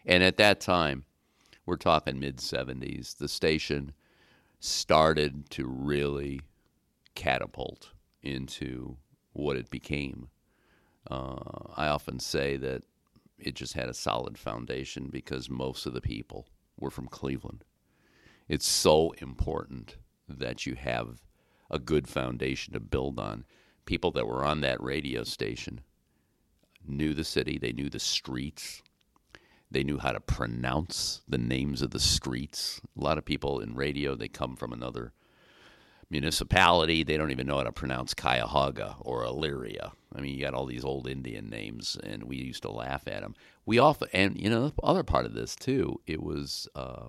And at that time, we're talking mid 70s, the station started to really catapult into what it became. I often say that it just had a solid foundation because most of the people were from Cleveland. It's so important that you have a good foundation to build on. People that were on that radio station knew the city, they knew the streets, they knew how to pronounce the names of the streets. A lot of people in radio, they come from another municipality. They don't even know how to pronounce Cuyahoga or Elyria. I mean, you got all these old Indian names, and we used to laugh at them. We often, and the other part of this too, it was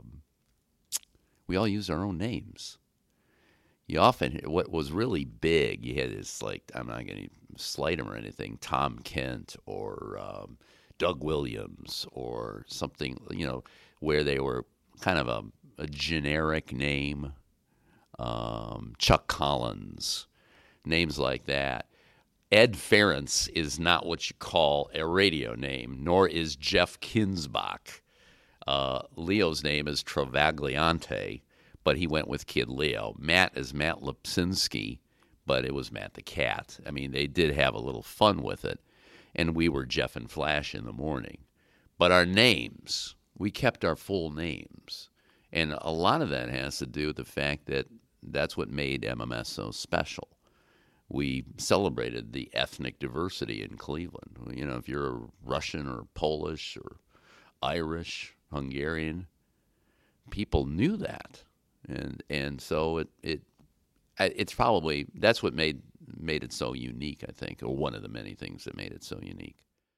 we all used our own names. You often, what was really big, you had this, like, I'm not going to slight him or anything, Tom Kent or Doug Williams or something, where they were kind of a generic name. Chuck Collins, names like that. Ed Ferentz is not what you call a radio name, nor is Jeff Kinsbach. Leo's name is Travagliante, but he went with Kid Leo. Matt is Matt Lipsinski, but it was Matt the Cat. I mean, they did have a little fun with it, and we were Jeff and Flash in the morning. But our names, we kept our full names. And a lot of that has to do with the fact that that's what made MMS so special. We celebrated the ethnic diversity in Cleveland. If you're Russian or Polish or Irish, Hungarian, people knew that. And so it's probably, that's what made it so unique, I think, or one of the many things that made it so unique.